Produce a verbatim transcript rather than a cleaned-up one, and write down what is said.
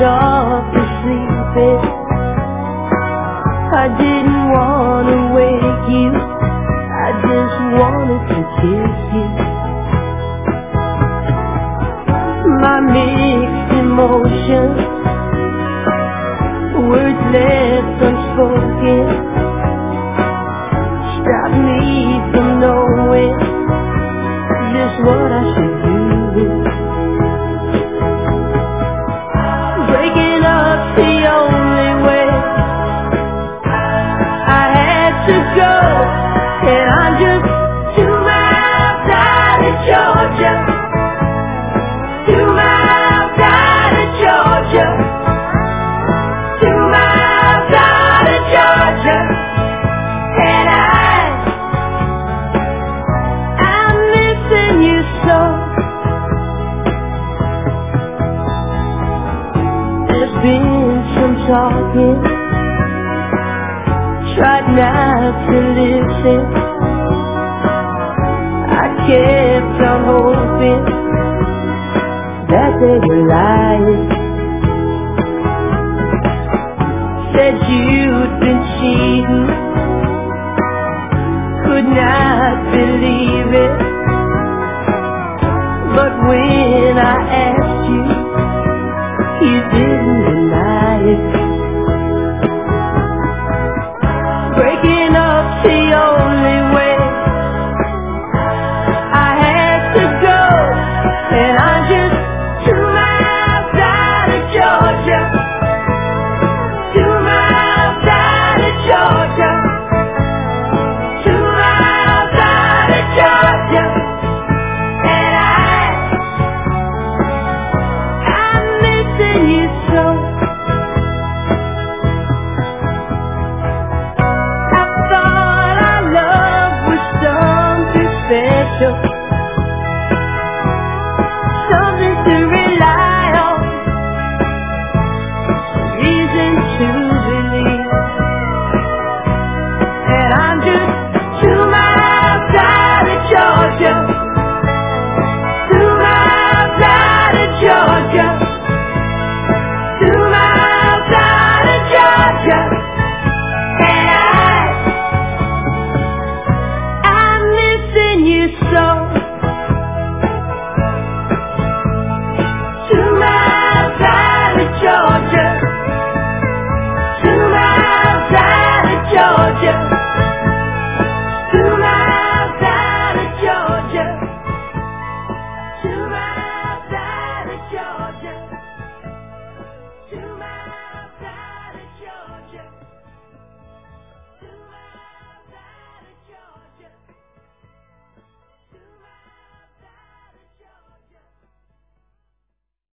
softly sleeping. I didn't want to wake you, I just wanted to kiss you. My mixed emotions, words left unspoken, stopped me from knowing just what I should do. Breaking up's the only way. I had to go, and I'm just two miles out of Georgia, two miles out of Georgia, two miles out of Georgia, and I, I'm missing you so. There's been some talking, tried not to listen. I kept on hoping that they were lying. Said you'd been cheating, could not believe it. But when I asked you, you didn't